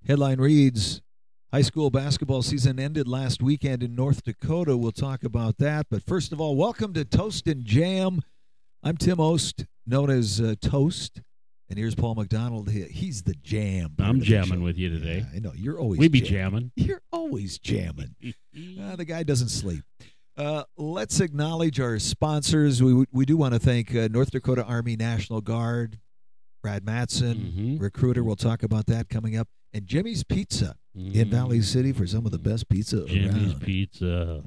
Headline reads, high school basketball season ended last weekend in North Dakota. We'll talk about that. But first of all, welcome to Toast and Jam. I'm Tim Ost, known as Toast. And here's Paul McDonald. He's the jam. I'm jamming with you today. Yeah, I know. You're always We be jamming. You're always jamming. The guy doesn't sleep. Let's acknowledge our sponsors. We do want to thank North Dakota Army National Guard, Brad Matson, recruiter. We'll talk about that coming up. And Jimmy's Pizza in Valley City for some of the best pizza Jimmy's around. Pizza.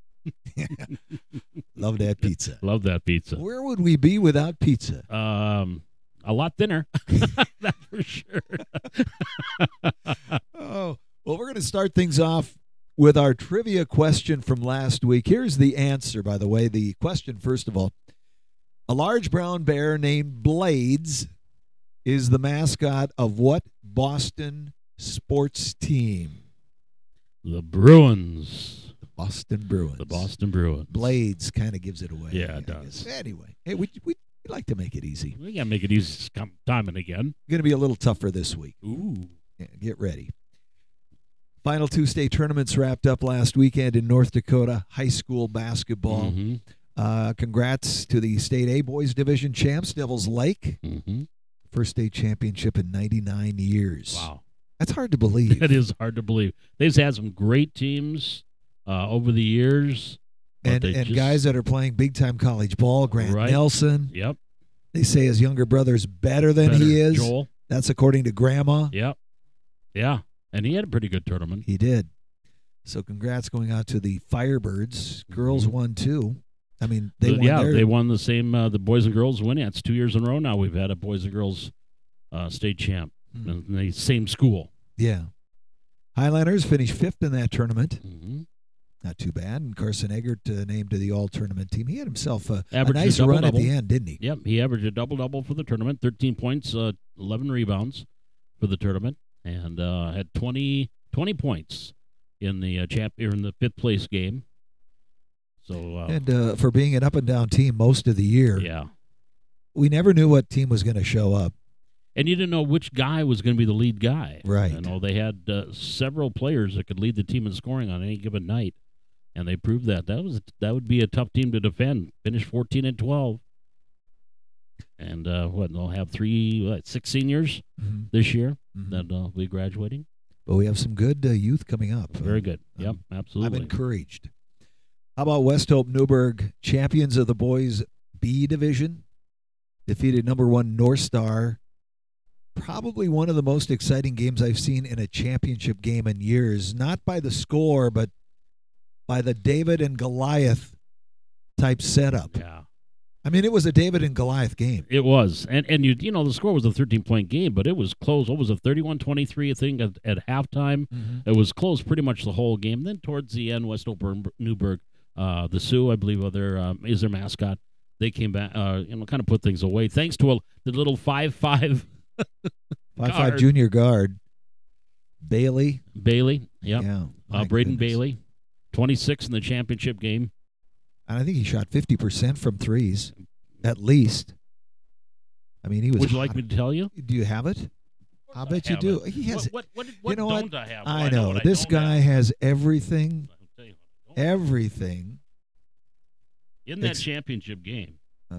Love that pizza. Love that pizza. Where would we be without pizza? A lot thinner. That's for sure. Well, we're going to start things off with our trivia question from last week. Here's the answer, by the way. The question, first of all. A large brown bear named Blades is the mascot of what Boston sports team? The Bruins. The Boston Bruins. The Boston Bruins. Blades kind of gives it away. Yeah, it does. Anyway, hey, we like to make it easy. We got to make it easy time and again. Going to be a little tougher this week. Ooh. Yeah, get ready. Final two state tournaments wrapped up last weekend in North Dakota high school basketball. Congrats to the State A Boys Division champs, Devils Lake. First state championship in 99 years. Wow. That's hard to believe. That is hard to believe. They've had some great teams over the years. And guys that are playing big-time college ball, Grant Nelson. Yep. They say his younger brother's better than he is. Joel. That's according to Grandma. Yep. Yeah. And he had a pretty good tournament. He did. So congrats going out to the Firebirds. Girls won, too. I mean, they won. Yeah, they won the same. The boys and girls winning. It's 2 years in a row now. We've had a boys and girls state champ in the same school. Yeah. Highlanders finished fifth in that tournament. Not too bad. And Carson Eggert named to the all-tournament team. He had himself a nice run at the end, didn't he? Yep. He averaged a double-double for the tournament, 13 points, 11 rebounds for the tournament, and had 20 points in the fifth place game. So and for being an up-and-down team most of the year, yeah, we never knew what team was going to show up. And you didn't know which guy was going to be the lead guy. Right. You know, they had several players that could lead the team in scoring on any given night, and they proved that. That would be a tough team to defend. Finished 14-12. And they'll have 6 seniors this year that will be graduating. But we have some good youth coming up. Very good. Yep, absolutely. I'm encouraged. How about West Hope Newburgh, champions of the boys B division, defeated number 1 North Star. Probably one of the most exciting games I've seen in a championship game in years. Not by the score, but by the David and Goliath type setup. Yeah. I mean, it was a David and Goliath game. It was. And you know, the score was a 13-point game, but it was close. What was a 31-23 thing at halftime? It was close pretty much the whole game. Then towards the end, West Hope Newburgh, the Sioux, I believe, is their mascot. They came back, kind of put things away. Thanks to the little 5'5". 5'5" junior guard. Bailey. Yep. Yeah. Braden Bailey, 26 in the championship game. And I think he shot 50% from threes, at least. I mean, he was. Would you like me to tell you? Do you have it? I bet you do. He has. What you know don't what? I have? I know. This guy has everything. Everything. In that championship game,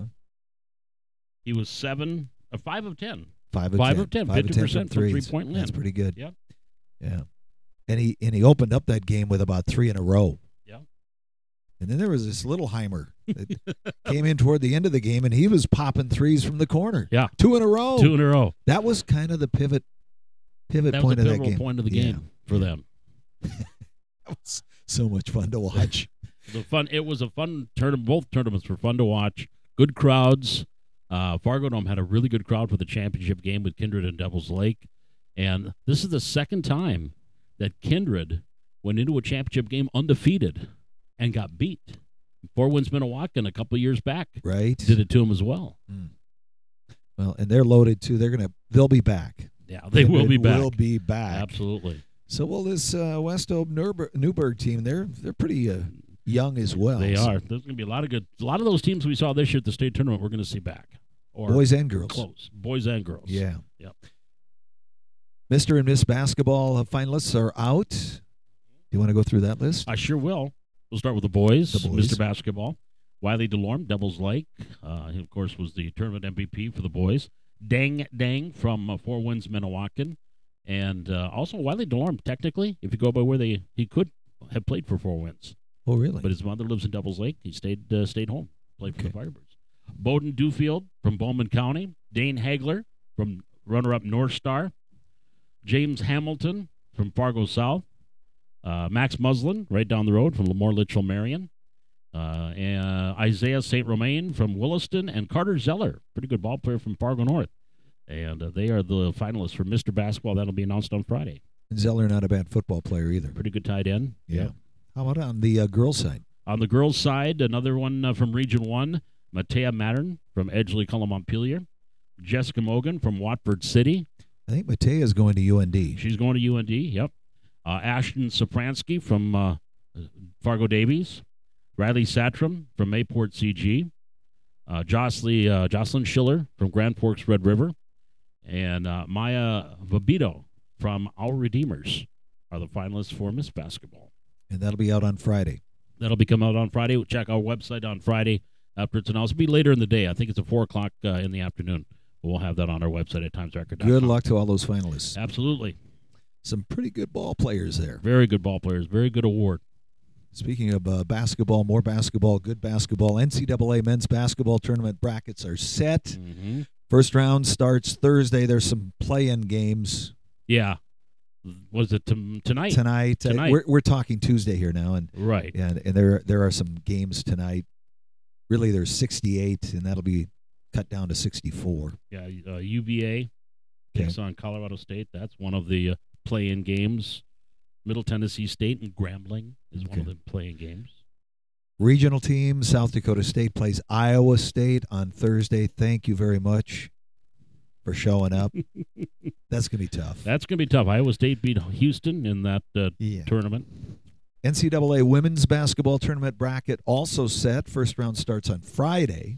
he was 5 of 10. 5 of 10, 50% from three-point land. That's pretty good. Yep. Yeah. And he opened up that game with about 3 in a row. Yeah. And then there was this little Heimer that came in toward the end of the game, and he was popping threes from the corner. Yeah. 2 in a row. 2 in a row. That was kind of the pivot point of that game. That was the pivotal point of the game for them. That was so much fun to watch. It was a fun tournament. Both tournaments were fun to watch. Good crowds. Fargo Dome had a really good crowd for the championship game with Kindred and Devils Lake. And this is the second time that Kindred went into a championship game undefeated and got beat. 4 wins Minnewacan a couple of years back. Right. Did it to them as well. Well, and they're loaded too. They'll be back. Yeah, they will be back. Will be back. Absolutely. So, well, this West Hope Newburgh team, they're pretty young as well. They are. There's going to be a lot of those teams we saw this year at the state tournament we're going to see back. Or boys and girls. Close. Boys and girls. Yeah. Yep. Mr. and Miss Basketball finalists are out. Do you want to go through that list? I sure will. We'll start with the boys. The boys. Mr. Basketball. Wiley DeLorme, Devils Lake. He, of course, was the tournament MVP for the boys. Dang from Four Winds, Minnewacan. And also Wiley DeLorme, technically, if you go by where he could have played for Four Winds. Oh, really? But his mother lives in Devils Lake. He stayed home, played for the Firebirds. Bowden Dewfield from Bowman County. Dane Hagler from runner-up North Star. James Hamilton from Fargo South. Max Muslin, right down the road from Lemoore Litchfield Marion. And Isaiah St. Romain from Williston, and Carter Zeller, pretty good ball player from Fargo North. And they are the finalists for Mr. Basketball. That'll be announced on Friday. Zeller, not a bad football player either. Pretty good tight end. Yeah. How about on the girls' side? On the girls' side, another one from Region 1, Matea Mattern from Edgeley Montpelier. Jessica Mogan from Watford City. I think Matea is going to UND. She's going to UND, yep. Ashton Safransky from Fargo Davies. Riley Satram from Mayport CG. Jocelyn Schiller from Grand Forks Red River. And Maya Vabito from Our Redeemers are the finalists for Miss Basketball. And that'll be out on Friday. That'll be coming out on Friday. We'll check our website on Friday after it's announced. It'll be later in the day. I think it's at 4 o'clock in the afternoon. We'll have that on our website at timesrecord.com. Good luck to all those finalists. Absolutely. Some pretty good ball players there. Very good ball players. Very good award. Speaking of basketball, more basketball, good basketball. NCAA men's basketball tournament brackets are set. Mm-hmm. First round starts Thursday. There's some play-in games. Yeah. Was it tonight? Tonight. We're talking Tuesday here now, and right. And there are some games tonight. Really, there's 68, and that'll be cut down to 64. Yeah, UVA takes on Colorado State. That's one of the play-in games. Middle Tennessee State and Grambling is one of the play-in games. Regional team, South Dakota State plays Iowa State on Thursday. Thank you very much for showing up. That's going to be tough. That's going to be tough. Iowa State beat Houston in that tournament. NCAA women's basketball tournament bracket also set. First round starts on Friday.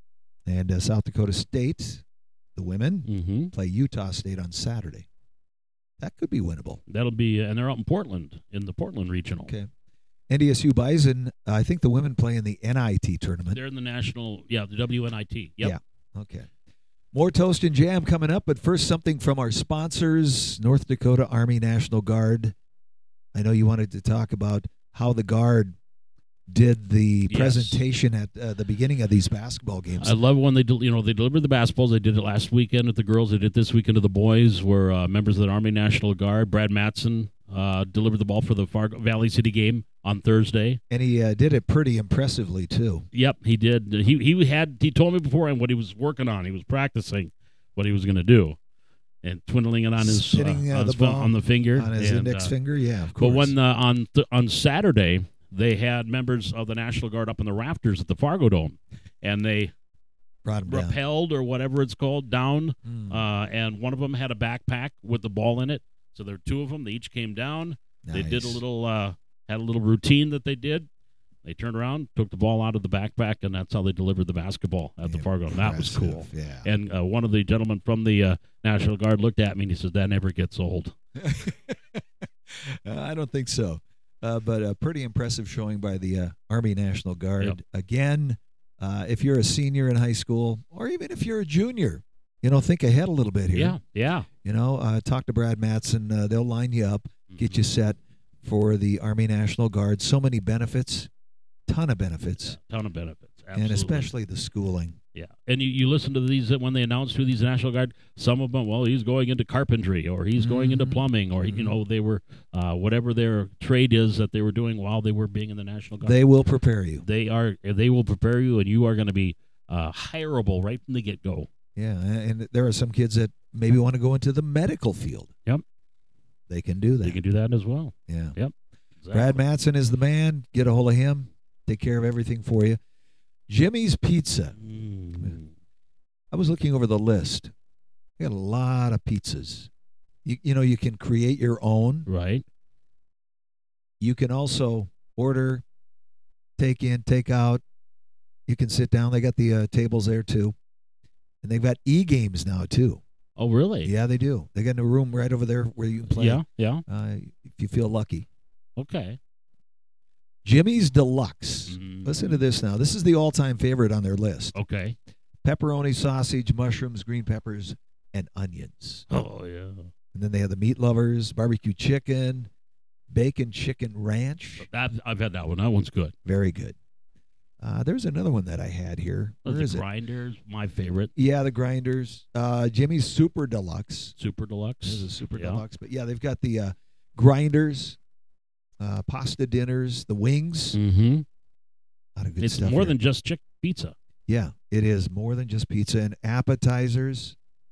And South Dakota State, the women, play Utah State on Saturday. That could be winnable. That'll be, and they're out in Portland, in the Portland Regional. Okay. NDSU Bison, I think the women play in the NIT tournament. They're in the national, the WNIT. Yep. Yeah, okay. More Toast and Jam coming up, but first something from our sponsors, North Dakota Army National Guard. I know you wanted to talk about how the Guard did the presentation at the beginning of these basketball games. I love when they delivered the basketballs. They did it last weekend with the girls. They did it this weekend to the boys. Were members of the Army National Guard. Brad Matson delivered the ball for the Fargo Valley City game on Thursday, and he did it pretty impressively too. Yep, he did. He told me beforehand what he was working on. He was practicing what he was going to do, and twiddling it on his on the finger, on his index finger. Yeah, of course. But when on Saturday, they had members of the National Guard up in the rafters at the Fargo Dome, and they brought them rappelled or whatever it's called down, and one of them had a backpack with the ball in it. So there were two of them. They each came down. Nice. They did had a little routine that they did. They turned around, took the ball out of the backpack, and that's how they delivered the basketball at the Fargo. That was cool. Yeah. And one of the gentlemen from the National Guard looked at me and he said, "That never gets old." I don't think so. But a pretty impressive showing by the Army National Guard. Yep. Again, if you're a senior in high school, or even if you're a junior, think ahead a little bit here. Yeah. Talk to Brad Matson. They'll line you up, get you set for the Army National Guard. So many benefits, ton of benefits. Absolutely. And especially the schooling. Yeah, and you listen to these when they announce who these National Guard. Some of them, well, he's going into carpentry, or he's going into plumbing, or they were whatever their trade is that they were doing while they were being in the National Guard. They will prepare you. They will prepare you, and you are going to be hireable right from the get go. Yeah, and there are some kids that maybe want to go into the medical field. Yep, they can do that. They can do that as well. Yeah. Yep. Exactly. Brad Matson is the man. Get a hold of him. Take care of everything for you. Jimmy's Pizza. I was looking over the list. We got a lot of pizzas. You can create your own. Right. You can also order, take in, take out. You can sit down. They got the tables there too. And they've got e-games now too. Oh, really? Yeah, they do. They got a room right over there where you can play. Yeah. If you feel lucky. Okay. Jimmy's Deluxe. Mhm. Listen to this now. This is the all-time favorite on their list. Okay. Pepperoni, sausage, mushrooms, green peppers, and onions. Oh, yeah. And then they have the meat lovers, barbecue chicken, bacon chicken ranch. I've had that one. That one's good. Very good. There's another one that I had here. Where is The it? Grinders, my favorite. Yeah, the Grinders. Jimmy's Super Deluxe. Super Deluxe. This is a Super Yeah. Deluxe. But yeah, they've got the Grinders, pasta dinners, the wings. Mm-hmm. A lot of good It's stuff more here. than just chicken pizza. Yeah, it is more than just pizza and appetizers.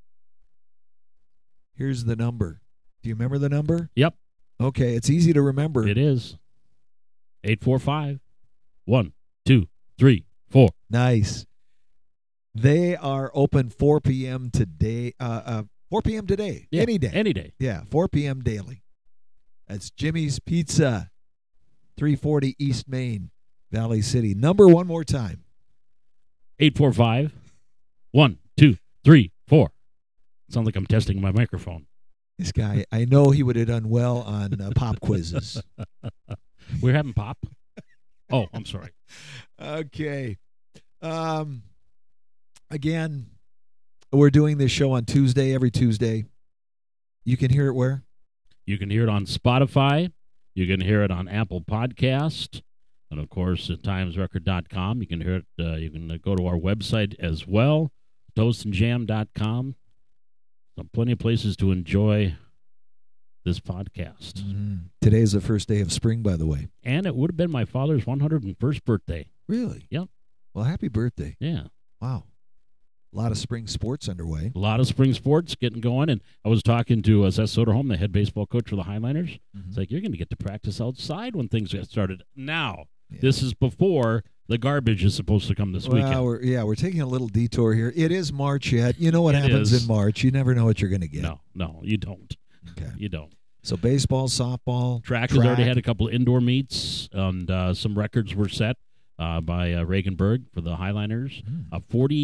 Here's the number. Do you remember the number? Yep. Okay, it's easy to remember. It is 845 1 2 3 4. Nice. They are open 4 p.m. today. 4 p.m. today. Yeah, Any day. Any day. Yeah, 4 p.m. daily. That's Jimmy's Pizza, 340 East Main, Valley City. Number one more time. 845 1 2 3 4. Sounds like I'm testing my microphone. This guy, I know he would have done well on pop quizzes. We're having pop. Oh, I'm sorry. Okay. Again, we're doing this show on Tuesday, every Tuesday. You can hear it where? You can hear it on Spotify. You can hear it on Apple Podcast. And, of course, at timesrecord.com. You can hear it. You can go to our website as well, toastandjam.com. So plenty of places to enjoy this podcast. Mm-hmm. Today's the first day of spring, by the way. And it would have been my father's 101st birthday. Really? Yep. Well, happy birthday. Yeah. Wow. A lot of spring sports underway. A lot of spring sports getting going. And I was talking to Seth Soderholm, the head baseball coach for the Highliners. Mm-hmm. It's like, you're going to get to practice outside when things get started. Now, Yeah. this is before the garbage is supposed to come this weekend. We're taking a little detour here. It is March yet. You know what It happens is. in March. You never know what you're going to get. No, you don't. Okay. You don't. So baseball, softball, Track has already had a couple of indoor meets, and some records were set by Reaganberg for the Highliners. A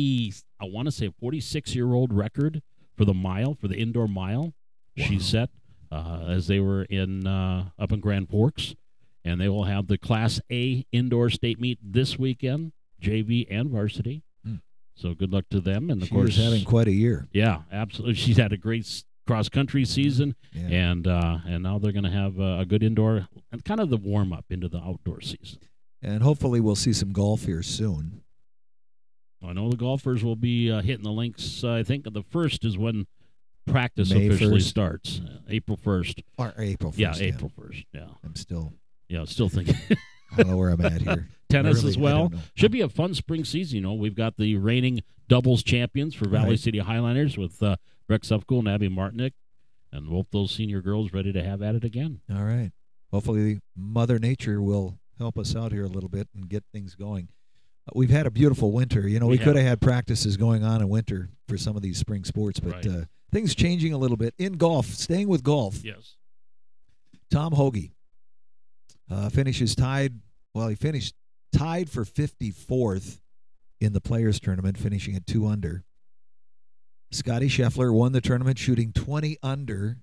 46-year-old record for the mile, for the indoor mile. Wow. She set as they were in up in Grand Forks, and they will have the Class A indoor state meet this weekend, JV and varsity. So good luck to them, and of She course is having quite a year. Yeah, absolutely. She's had a great cross country season, Yeah. and now they're going to have a good indoor and kind of the warm up into the outdoor season. And hopefully we'll see some golf here soon. I know the golfers will be hitting the links. I think the 1st is when practice May officially 1st. starts. April 1st. Or April 1st. Yeah, April 1st. Yeah, I'm still, still thinking. I don't know where I'm at here. Tennis Really, as I well. don't know. Should be a fun spring season. You know, we've got the reigning doubles champions for Valley Right. City Highliners with Breck Sufcool and Abby Martinick, and both those senior girls ready to have at it again. All right. Hopefully Mother Nature will help us out here a little bit and get things going. We've had a beautiful winter. You know, we could have had practices going on in winter for some of these spring sports, but Right. things changing a little bit. In golf, staying with golf, Yes. Tom Hoagie finishes tied. Well, he finished tied for 54th in the Players Tournament, finishing at 2 under. Scotty Scheffler won the tournament shooting 20 under.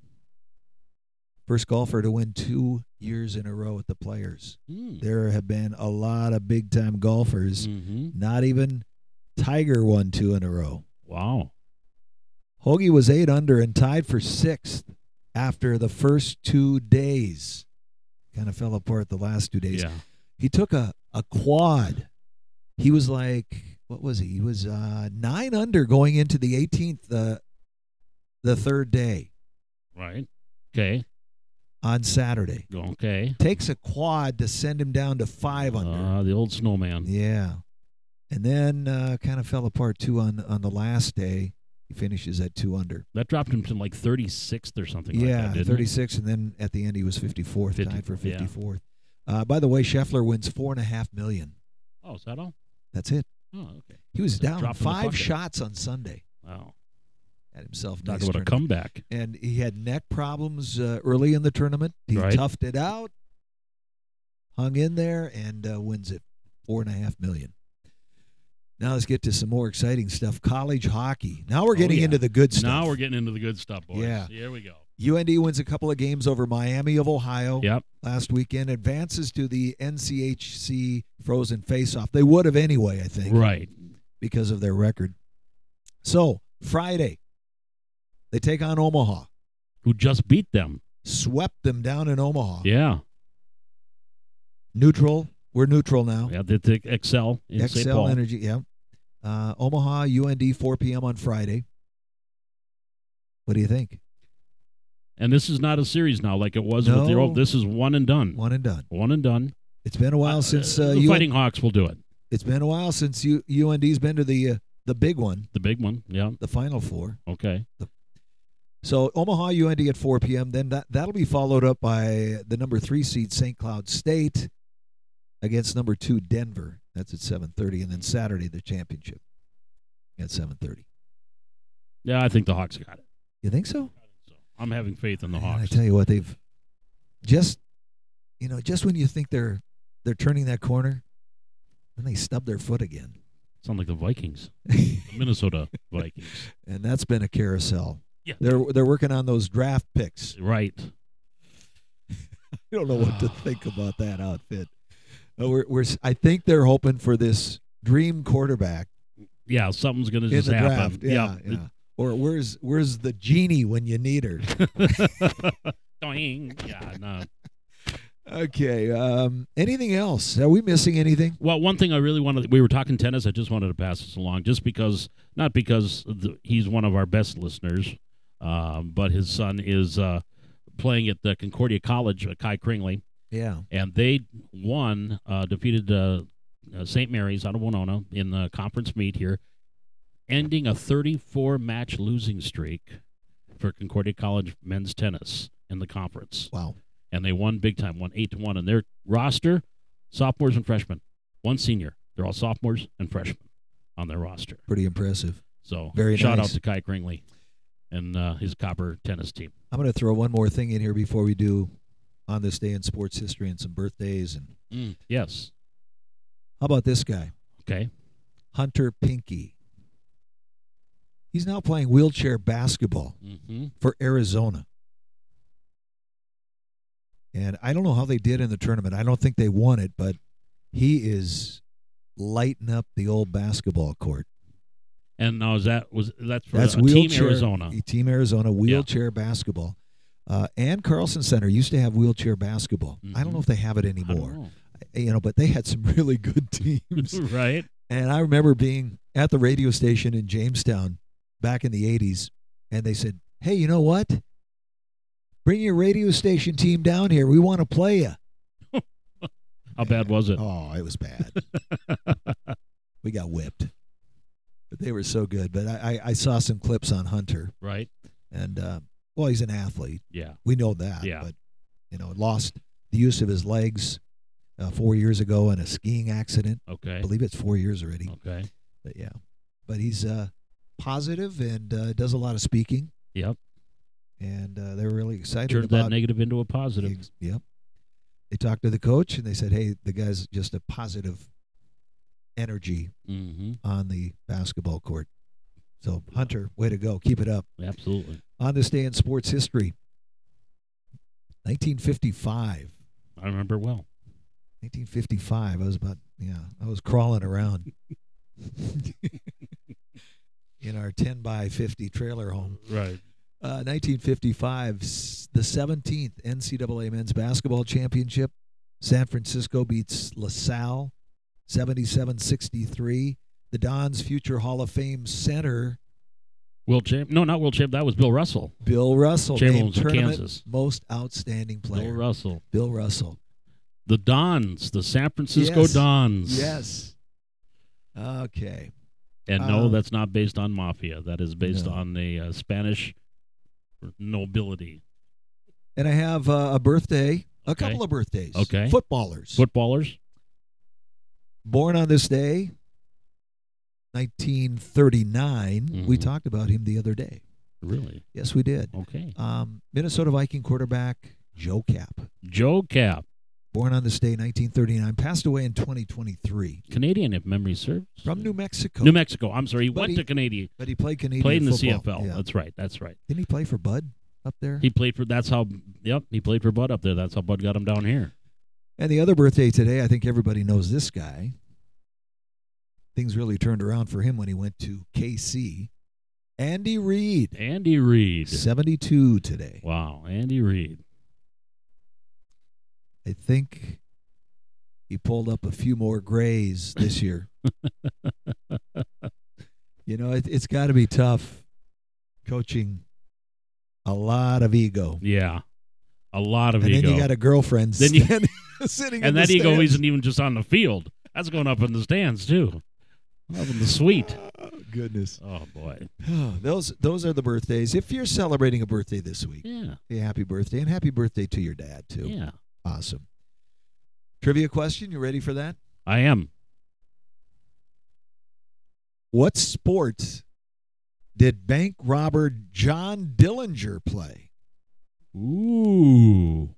First golfer to win 2 years in a row at the Players. There have been a lot of big-time golfers. Mm-hmm. Not even Tiger won 2 in a row. Wow. Hoagie was 8 under and tied for 6th after the first 2 days. Kind of fell apart the last 2 days. Yeah. He took a quad. He was like, what was he? He was 9 under going into the 18th, the third day Right. Okay. on Saturday. Okay. Takes a quad to send him down to 5 under. The old snowman. Yeah. And then kind of fell apart, too, on the last day. He finishes at 2 under. That dropped him to like 36th or something like that, didn't 36, and then at the end he was 54th, 50, tied for yeah. 54th. By the way, Scheffler wins $4.5 million. it? Oh, is that all? That's it. Oh, okay. He was It's a down drop in the 5 bucket. shots on Sunday. Wow. Had himself Talk nice about a tournament. comeback. And he had neck problems early in the tournament. He Right. toughed it out, hung in there, and wins it $4.5 million. Now let's get to some more exciting stuff. College hockey. Now we're getting into the good stuff. Now we're getting into the good stuff, boys. Yeah. Here we go. UND wins a couple of games over Miami of Ohio Yep. last weekend, advances to the NCHC Frozen Face-Off. They would have anyway, I think. Right. Because of their record. So, Friday, they take on Omaha. Who just beat them. Swept them down in Omaha. Yeah. Neutral. We're neutral now. Yeah, they excel in St. Excel Paul. Energy, yeah. Omaha, UND, 4 p.m. on Friday. What do you think? And this is not a series now like it was No. with the old. This is one and done. One and done. One and done. It's been a while since the Fighting Hawks will do it. It's been a while since UND's been to the big one, The big one. Yeah. the Final Four. Okay. So Omaha, UND at 4 p.m. Then that'll be followed up by the number 3 seed St. Cloud State against number 2 Denver. That's at 7:30, and then Saturday the championship at 7:30. Yeah, I think the Hawks got it. You think so? I'm having faith in the Man, I Hawks. tell you what, they've just when you think they're turning that corner, then they stub their foot again. Sound like the Vikings, the Minnesota Vikings. And that's been a carousel. Yeah. They're working on those draft picks. Right. I don't know what to think about that outfit. I think they're hoping for this dream quarterback Yeah, something's going to in just the happen. draft. Yeah. Or where's the genie when you need her? Doing. Yeah, no. Okay. Anything else? Are we missing anything? Well, one thing I really wanted, we were talking tennis. I just wanted to pass this along, just because, not because he's one of our best listeners, but his son is playing at the Concordia College, Kai Kringley, Yeah. and they won, defeated St. Mary's out of Winona in the conference meet here, ending a 34-match losing streak for Concordia College men's tennis in the conference. Wow. And they won big time, won 8-1. And their roster, sophomores and freshmen. One senior. They're all sophomores and freshmen on their roster. Pretty impressive. So Very shout nice. out to Kai Kringley and his Copper tennis team. I'm going to throw one more thing in here before we do on this day in sports history and some birthdays. And Yes. how about this guy? Okay. Hunter Pinky. He's now playing wheelchair basketball Mm-hmm. for Arizona. And I don't know how they did in the tournament. I don't think they won it, but he is lighting up the old basketball court. And now that's for That's Team wheelchair, Arizona. Team Arizona wheelchair basketball. And Carlson Center used to have wheelchair basketball. I don't know if they have it I don't anymore. know. But they had some really good teams. Right. And I remember being at the radio station in Jamestown back in the 80s, and they said, "Hey, you know what? Bring your radio station team down here. We want to play you." How bad was it? Oh, it was bad. We got whipped. But they were so good. But I saw some clips on Hunter. Right. And, well, he's an athlete. Yeah. We know that. Yeah. But, lost the use of his legs 4 years ago in a skiing accident. Okay. I believe it's 4 years already. Okay. But, yeah. But he's positive and does a lot of speaking. Yep. And they're really excited Turned about that negative into a positive. Yep. They talked to the coach and they said, "Hey, the guy's just a positive energy Mm-hmm. on the basketball court." So, Hunter, way to go. Keep it up. Absolutely. On this day in sports history, 1955. I remember well. 1955. I was crawling around in our 10 by 50 trailer home. Right. 1955, the 17th NCAA Men's Basketball Championship. San Francisco beats LaSalle 77-63. The Dons' future Hall of Fame center, Will Champ? No, not Will Champ. That was Bill Russell. Bill Russell, Chamberlain named of tournament Kansas. most outstanding player. Bill Russell. Bill Russell. The Dons, the San Francisco Yes. Dons. Yes. Okay. And no, that's not based on mafia. That is based No. on the Spanish nobility. And I have a birthday, a Okay. couple of birthdays. Okay. Footballers. Footballers. Born on this day, 1939. We Mhm. talked about him the other day. Really? Yes, we did. Okay. Minnesota Viking quarterback Joe Cap. Joe Cap. born on this day, 1939, passed away in 2023. Canadian, if memory serves. From New Mexico. New Mexico. I'm sorry. He But went to Canadian. But he played Canadian Played in the football. CFL. Yeah. That's right. That's right. Didn't he play for Bud up there? He played for. That's how. Yep. He played for Bud up there. That's how Bud got him down here. And the other birthday today, I think everybody knows this guy. Things really turned around for him when he went to KC. Andy Reid. Andy Reid. 72 today. Wow. Andy Reid. I think he pulled up a few more grays this year. You know, it's got to be tough coaching a lot of ego. Yeah. A lot of and ego. Then you got a girlfriend Then you- sitting and in that the ego stands. isn't even just on the field. That's going up in the stands, too. Up in the suite. Oh, goodness. Oh, boy. Those are the birthdays. If you're celebrating a birthday this week, Yeah. happy birthday. And happy birthday to your dad, too. Yeah. Awesome. Trivia question. You ready for that? I am. What sport did bank robber John Dillinger play? Ooh.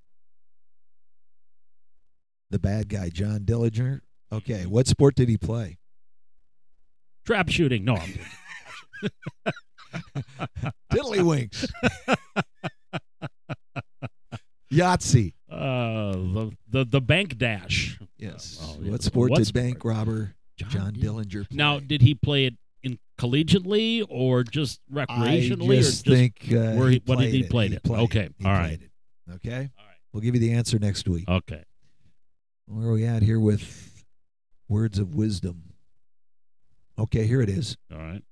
The bad guy, John Dillinger. Okay, what sport did he play? Trap shooting. No, I'm Tiddlywinks. Yahtzee. The bank dash. Yes. Oh, yeah. What sport What did sport? bank robber John Dillinger play? Now, did he play it in collegiately or just recreationally? I just or think where he what did he played play He it? played Okay, He all played right. it. Okay? All right. We'll give you the answer next week. Okay. Where are we at here with words of wisdom? Okay, here it is. All right.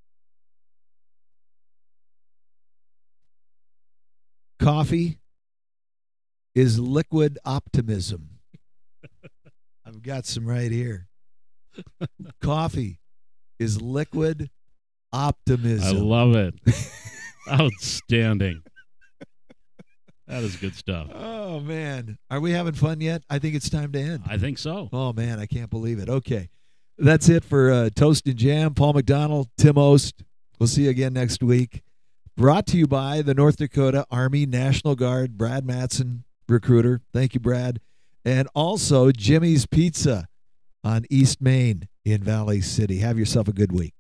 Coffee is liquid optimism. I've got some right here. Coffee is liquid optimism. I love it. Outstanding. That is good stuff. Oh, man. Are we having fun yet? I think it's time to end. I think so. Oh, man, I can't believe it. Okay. That's it for Toast and Jam. Paul McDonald, Tim Ost. We'll see you again next week. Brought to you by the North Dakota Army National Guard, Brad Matson, recruiter. Thank you, Brad. And also Jimmy's Pizza on East Main in Valley City. Have yourself a good week.